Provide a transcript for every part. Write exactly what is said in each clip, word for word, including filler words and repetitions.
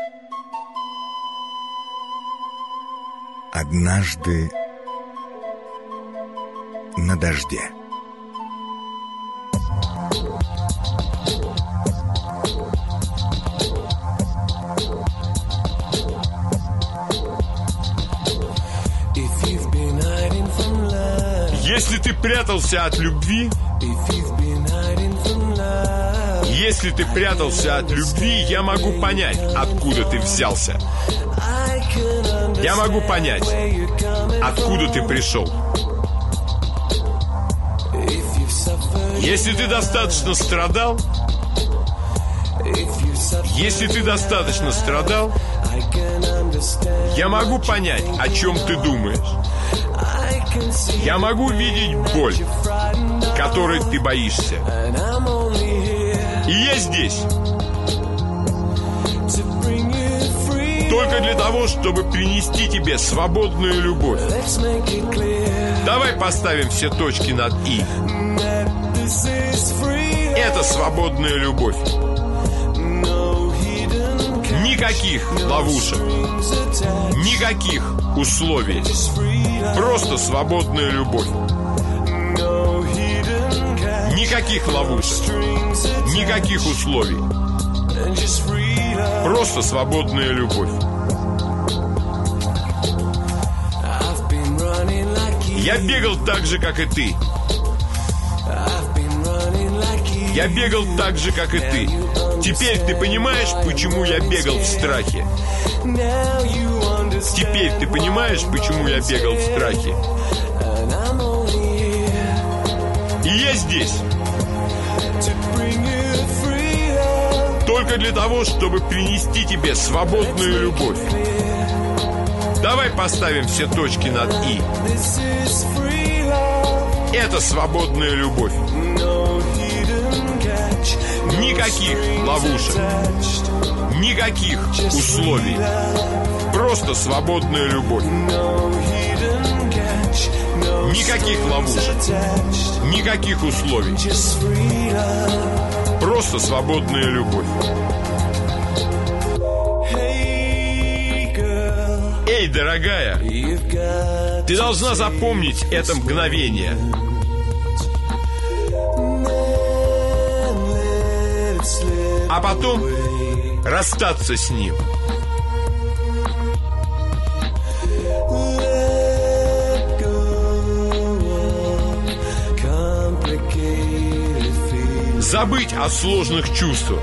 Однажды на дожде. Если ты прятался от любви, если ты прятался от любви, я могу понять, откуда ты взялся. Я могу понять, откуда ты пришел. Если ты достаточно страдал, если ты достаточно страдал, я могу понять, о чем ты думаешь. Я могу видеть боль, которой ты боишься. И я здесь только для того, чтобы принести тебе свободную любовь. Давай поставим все точки над «и». Это свободная любовь. Никаких ловушек, никаких условий. Просто свободная любовь. Никаких ловушек, никаких условий. Просто свободная любовь. Я бегал так же, как и ты. Я бегал так же, как и ты. Теперь ты понимаешь, почему я бегал в страхе? Теперь ты понимаешь, почему я бегал в страхе? И я здесь только для того, чтобы принести тебе свободную любовь. Давай поставим все точки над «и». Это свободная любовь. Никаких ловушек, никаких условий. Просто свободная любовь. Никаких ловушек, никаких условий. Просто свободная любовь. Эй, дорогая, ты должна запомнить это мгновение. А потом расстаться с ним. Забыть о сложных чувствах.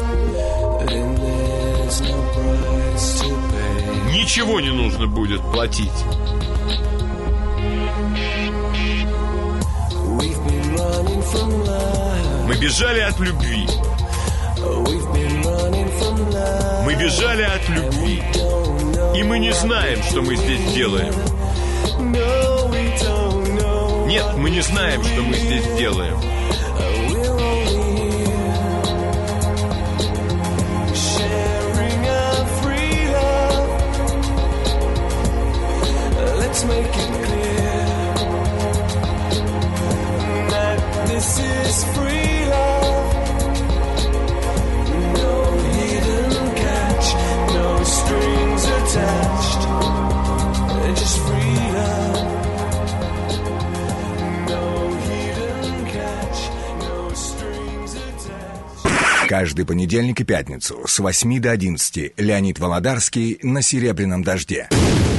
Ничего не нужно будет платить. Мы бежали от любви. Мы бежали от любви. И мы не знаем, что мы здесь делаем. Нет, мы не знаем, что мы здесь делаем. Каждый понедельник и пятницу с восьми до одиннадцати Леонид Володарский на «Серебряном дожде».